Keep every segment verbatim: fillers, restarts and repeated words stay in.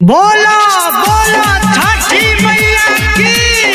बोलो बोलो छठी मैया की।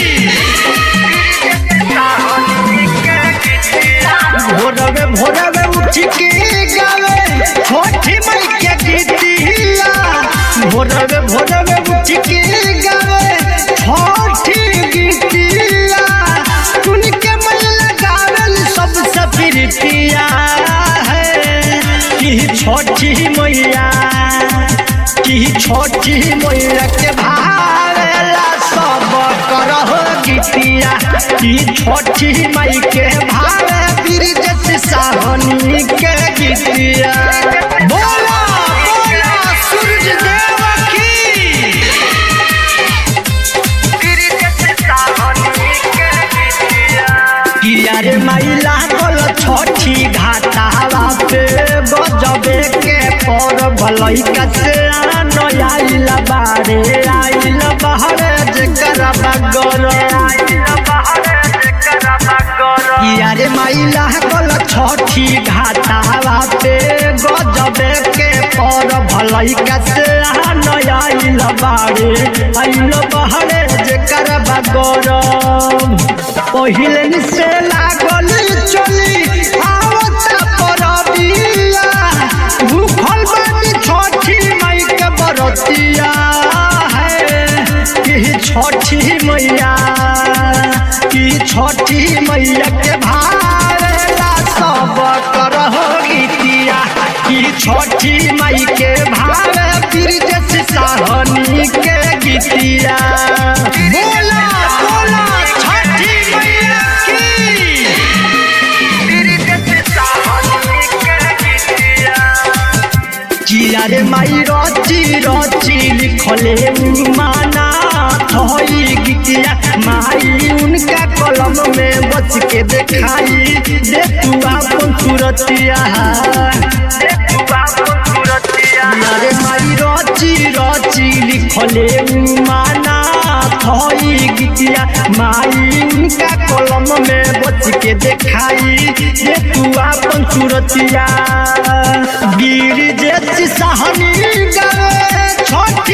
भोरवे भोरवे उठ के गावे छठी मैया के गीतिया। भोरवे भोरवे उठ के गावे छठी गीतिया। सुन के मन लगावल सबसे प्रीतिया है कि छठी मैया की छठी मैया के भावेला सब करहो गीतिया। की छठी माई के भावे बिरजस साहनी के गीतिया। बोला बोला सूरज देव की। बिरजस साहनी के गीतिया। किया रे माई लागल छठी घाटावा पे गजबे के पर भलई कसे आइल बारे आइल बहरे जेकर बगर। किया रे माई लागल छठी घाटावा पे गजबे के पर भलई कसे आइल बारे आइल बहरे जेकर बगर। पहिले से लागल चली आवता परबिया। भूखल बानी छठी माई के बरतिया है कि छठी मैया कि छठी मैया के भावेला सब करहो गीतिया। कि छठी माई के भावे बिरजस साहनी के गीतिया। बोला बोला छठी मैया की। बिरजस साहनी के गीतिया। किया रे माई रची रची लिखले माना थई गीतिया। माई उनका कलम में बच के देखाई दे तू अपन सूरतिया। दे तू अपन सूरतिया। रे माई रची रची लिखले माना थई गीतिया। माई उनका कलम में बच के देखाई दे तू अपन सूरतिया। गिरजस साहनी गावे छठ